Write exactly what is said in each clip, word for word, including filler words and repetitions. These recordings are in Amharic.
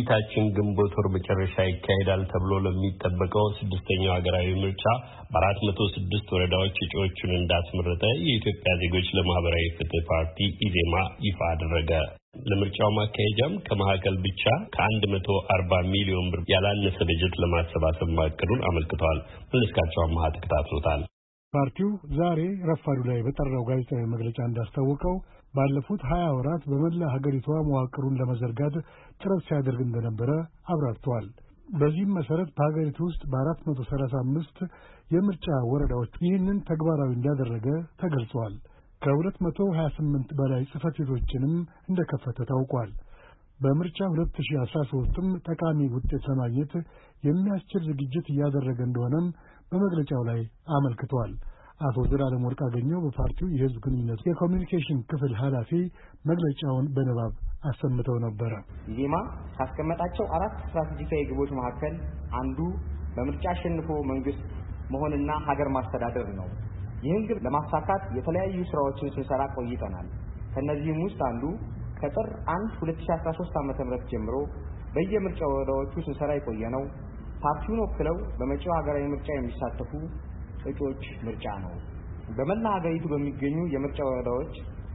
የፊታችን ግንቦት ወር መጨረሻ ይካሄዳል ተብሎ ለሚጠበቀው ስድስተኛው ሀገራዊ ምርጫ በአራት መቶ ስድስት ወረዳዎች እጩዎቹን እንዳስመረጠ የኢትዮጵያ ዜጎች ለማህበራዊ ፍትህ ፓርቲ ኢዜማ ይፋ አደረገ። ለምርጫው ማካሄጃም ከማዕከል ብቻ ከአንድ መቶ አርባ ሚሊዮን ብር ያላነሰ በጀት ለማሰባሰብ ማቀዱን አመልክቷል። መለስካቸው አማሃ ተከታትሎታል። ፓርቲው ዛሬ ረፋዱ ላይ በጠራው ጋዜጣዊ መግለጫ እንዳስታወቀው ባለፉት ሀያ ወራት በመላ ሀገሪቷ መዋቅሩን ለመዘርጋት ጥረት ሲያደርግ እንደነበረ አብራርተዋል። በዚህም መሰረት በሀገሪቱ ውስጥ በአራት መቶ ሰላሳ አምስት የምርጫ ወረዳዎች ይህንን ተግባራዊ እንዳደረገ ተገልጿል። ከሁለት መቶ ሀያ ስምንት በላይ ጽሕፈት ቤቶችንም እንደከፈተ ታውቋል። በምርጫ ሁለት ሺህ አስራ ሦስትም ጠቃሚ ውጤት ለማግኘት የሚያስችል ዝግጅት እያደረገ እንደሆነም በመግለጫው ላይ አመልክቷል። አቶ ዘላለም ወርቅአገኘሁ በፓርቲው የሕዝብ ግንኙነት የኮሚኒኬሽን ክፍል ኃላፊ መግለጫውን በንባብ አሰምተው ነበር። ኢዜማ ካስቀመጣቸው አራት ስትራቴጂካዊ ግቦች መካከል አንዱ በምርጫ አሸንፎ መንግስት መሆንና ሀገር ማስተዳደር ነው። ይህን ግብ ለማሳካት የተለያዩ ስራዎችን ስንሰራ ቆይተናል። ከነዚህም ውስጥ አንዱ ከጥር አንድ ሁለት ሺህ አስራ ሦስት ዓ.ም ጀምሮ በየምርጫ ወረዳዎቹ ስንሰራ የቆየነው ፓርቲውን ወክለው በመጪው ሀገራዊ ምርጫ የሚሳተፉ እጩዎች ምርጫ ነው። በመላ ሀገሪቱ በሚገኙ የምርጫ ወረዳዎች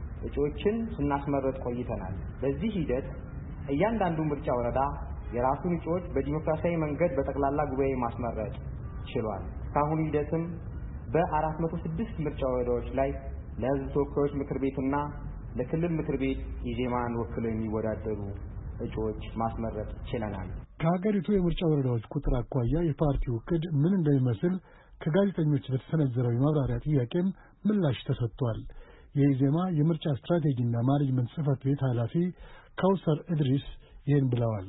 እጩዎችን ስናስመረጥ ቆይተናል። በዚህ ሂደት እያንዳንዱ ምርጫ ወረዳ የራሱን እጩዎች በዲሞክራሲያዊ መንገድ በጠቅላላ ጉባኤ ማስመረጥ ችሏል። ካሁኑ ሂደትም በአራት መቶ ስድስት ምርጫ ወረዳዎች ላይ ለሕዝብ ተወካዮች ምክር ቤትና ለክልል ምክር ቤት ኢዜማን ወክለው የሚወዳደሩ እጩዎች ማስመረጥ ችለናል። ከሀገሪቱ የምርጫ ወረዳዎች ቁጥር አኳያ የፓርቲው ዕቅድ ምን እንደሚመስል ከጋዜጠኞች ለተሰነዘረው የማብራሪያ ጥያቄም ምላሽ ተሰጥቷል። የኢዜማ የምርጫ ስትራቴጂና ማኔጅመንት ጽሕፈት ቤት ኃላፊ ካውሰር እድሪስ ይህን ብለዋል።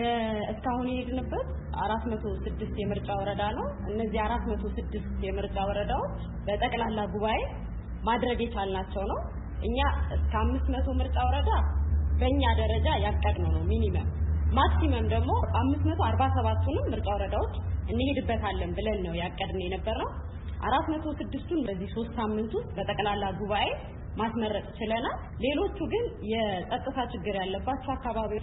የእስካሁን የሄድንበት አራት መቶ ስድስት የምርጫ ወረዳ ነው። እነዚህ አራት መቶ ስድስት የምርጫ ወረዳዎች በጠቅላላ ጉባኤ ማድረግ የቻልናቸው ነው። እኛ እስከ አምስት መቶ ምርጫ ወረዳ በእኛ ደረጃ ያቀድነው ነው ሚኒመም። ማክሲመም ደግሞ አምስት መቶ አርባ ሰባቱንም ምርጫ ወረዳዎች እንሄድበታለን ብለን ነው ያቀድነው የነበረው። አራት መቶ ስድስቱን በዚህ ሶስት ሳምንት ውስጥ በጠቅላላ ጉባኤ ማስመረጥ ችለናል። ሌሎቹ ግን የጸጥታ ችግር ያለባቸው አካባቢዎች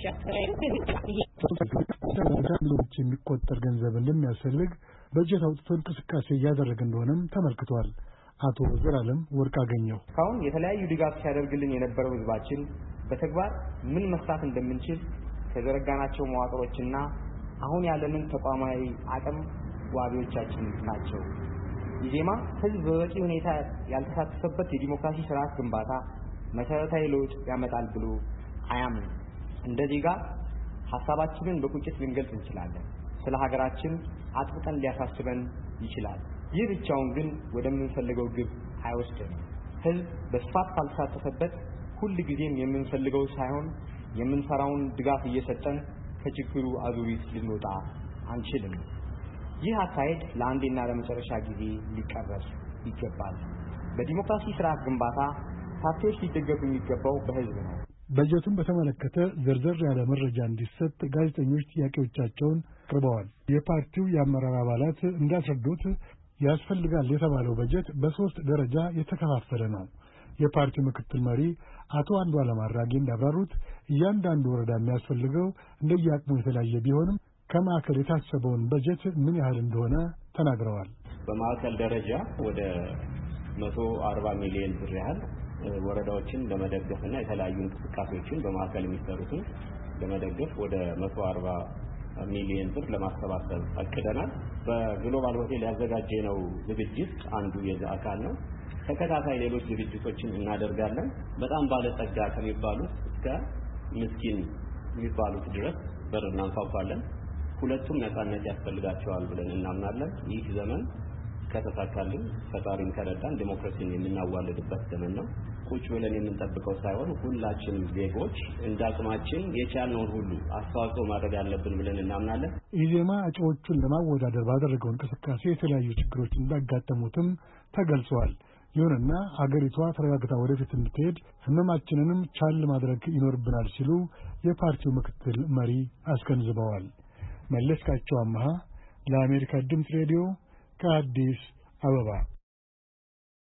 የሚቆጠር ገንዘብ እንደሚያስፈልግ በጀት አውጥቶ እንቅስቃሴ እያደረገ እንደሆነም ተመልክቷል። አቶ ዘላለም ወርቅአገኘሁ ካሁን የተለያዩ ድጋፍ ሲያደርግልን የነበረው ህዝባችን በተግባር ምን መስራት እንደምንችል ከዘረጋናቸው መዋቅሮችና አሁን ያለንን ተቋማዊ አቅም ዋቢዎቻችን ናቸው። ኢዜማ ህዝብ በበቂ ሁኔታ ያልተሳተፈበት የዲሞክራሲ ስርዓት ግንባታ መሰረታዊ ለውጥ ያመጣል ብሎ አያምንም። እንደዚህ ጋር ሐሳባችንን በቁጭት ልንገልጽ እንችላለን። ስለ ሀገራችን አጥብቀን ሊያሳስበን ይችላል። ይህ ብቻውን ግን ወደምንፈልገው ግብ አይወስደንም። ህዝብ በስፋት ካልተሳተፈበት ሁሉ ጊዜም የምንፈልገው ሳይሆን የምንፈራውን ድጋፍ እየሰጠን ከችግሩ አዙሪት ልንወጣ አንችልም። ይህ አካሄድ ለአንዴና ለመጨረሻ ጊዜ ሊቀረፍ ይገባል። በዲሞክራሲ ስርዓት ግንባታ ፓርቲዎች ሊደገፉ የሚገባው በህዝብ ነው። በጀቱን በተመለከተ ዝርዝር ያለ መረጃ እንዲሰጥ ጋዜጠኞች ጥያቄዎቻቸውን አቅርበዋል። የፓርቲው የአመራር አባላት እንዳስረዱት ያስፈልጋል የተባለው በጀት በሶስት ደረጃ የተከፋፈለ ነው። የፓርቲው ምክትል መሪ አቶ አንዱዓለም አራጌ እንዳብራሩት እያንዳንዱ ወረዳ የሚያስፈልገው እንደየአቅሙ የተለያየ ቢሆንም ከማዕከል የታሰበውን በጀት ምን ያህል እንደሆነ ተናግረዋል። በማዕከል ደረጃ ወደ መቶ አርባ ሚሊዮን ብር ያህል ወረዳዎችን ለመደገፍና የተለያዩ እንቅስቃሴዎችን በማዕከል የሚሰሩትን ለመደገፍ ወደ መቶ አርባ ሚሊዮን ብር ለማሰባሰብ አቅደናል። በግሎባል ሆቴል ያዘጋጀነው ዝግጅት አንዱ የዛ አካል ነው። ተከታታይ ሌሎች ዝግጅቶችን እናደርጋለን። በጣም ባለጸጋ ከሚባሉት እስከ ምስኪን የሚባሉት ድረስ በር እናንኳኳለን። ሁለቱም ነፃነት ያስፈልጋቸዋል ብለን እናምናለን። ይህ ዘመን ከተሳካልን ፈጣሪን ከረዳን ዲሞክራሲን የምናዋልድበት ዘመን ነው። ቁጭ ብለን የምንጠብቀው ሳይሆን ሁላችንም ዜጎች እንዳቅማችን የቻልነውን ሁሉ አስተዋጽኦ ማድረግ አለብን ብለን እናምናለን። ኢዜማ እጩዎቹን ለማወዳደር ባደረገው እንቅስቃሴ የተለያዩ ችግሮች እንዳጋጠሙትም ተገልጿል። ይሁንና አገሪቷ ተረጋግታ ወደፊት እንድትሄድ ህመማችንንም ቻል ማድረግ ይኖርብናል ሲሉ የፓርቲው ምክትል መሪ አስገንዝበዋል። መለስካቸው አማሃ ለአሜሪካ ድምፅ ሬዲዮ ከአዲስ አበባ